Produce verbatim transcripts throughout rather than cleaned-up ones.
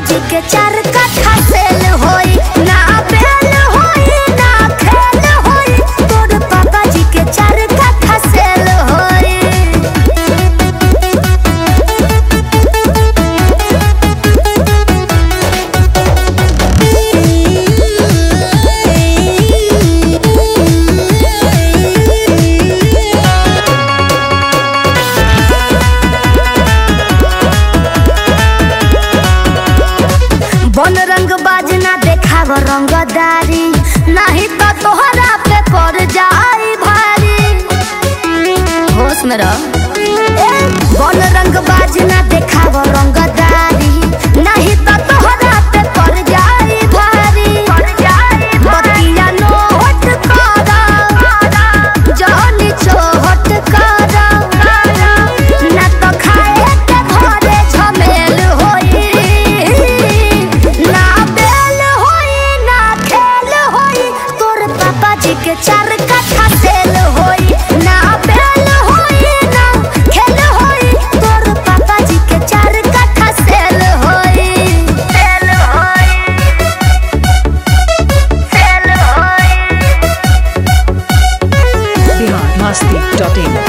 जी के चार कट्ठा सेल होई, ना बेल होई ना खेल होई, तोर पापा जी के चार कट्ठा सेल होई। बन रंग बाजना देखाव रंगदारी, नहीं तो तोहरा पे पड़ जाई भारी। होश में रह। बन रंग बाजना देखाव रंगदारी, नहीं तो तोहरा पे पड़ जाई भारी। बतिया नोट करा, जानी चोट करा, ना तो खाए के घरे झमेल होई। के चार कट्ठा सेल होई, ना बेल होई ना खेल होई, तोर पापा जी के चार कट्ठा सेल होई। सेल होई, सेल होई। Bihar Masti dot in.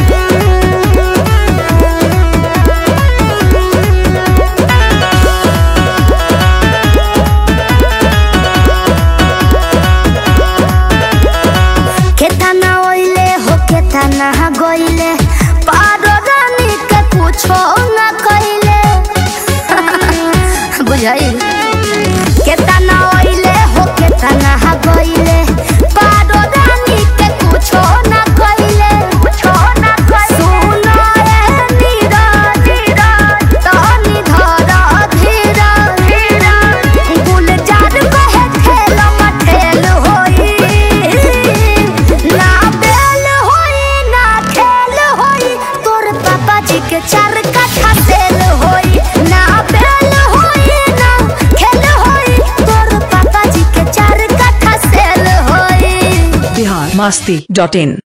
ना गइले पारो रानी के पूछो ना कइले बुझाई केतना ओइले हो केतना गइले पारो रानी के पूछो ना कइले पूछो ना कइले। सुनो ए नीरा नीरा तनी धरा धीरा धीरा, गुलजार कहे खेल मठेल होई, ना बेल जी के चार कट्ठा सेल होई, ना बेल होई ना खेल होई, तोर पापा जी के चार कट्ठा सेल होई। बिहार मस्ती डॉट इन।